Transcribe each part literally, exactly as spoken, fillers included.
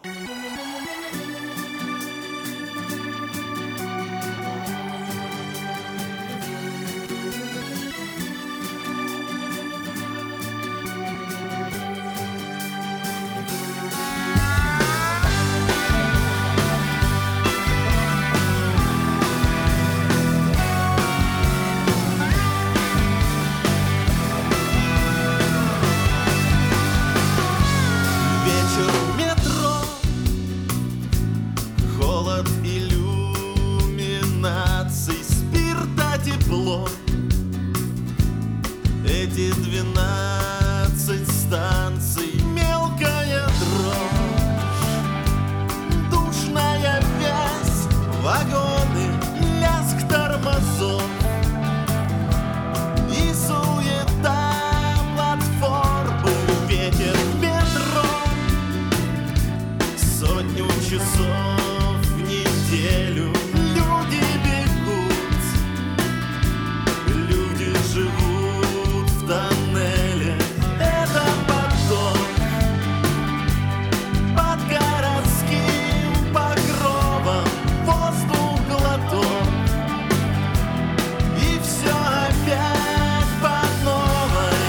Иллюминаций, спирта, тепло. Эти двенадцать станций, мелкая дрожь, душная вязь, вагоны, лязг тормозов и суета платформы. Ветер в метро, сотню часов в неделю. Люди бегут, люди живут в тоннеле. Это поток под городским покровом, воздух глоток, и все опять по новой.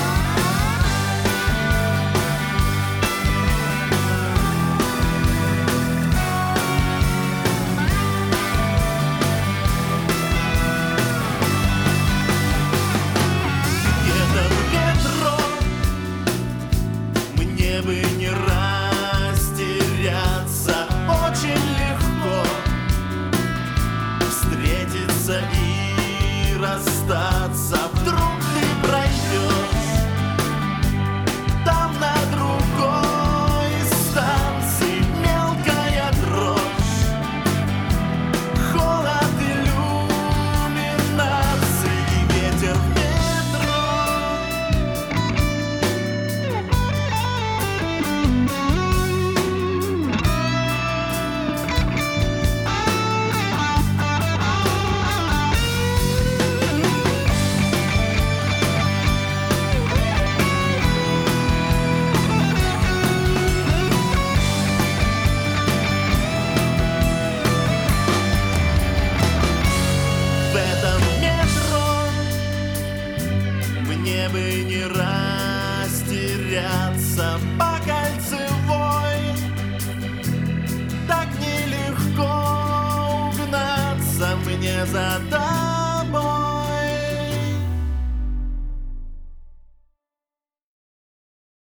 Мне бы не растеряться, очень легко встретиться и расстаться. Вдруг ты пройдешь там на другой станции, мелкая дрожь, холод иллюминаций и ветер в метро. В этом метро мне бы не растеряться по кольцевой. Так нелегко угнаться мне за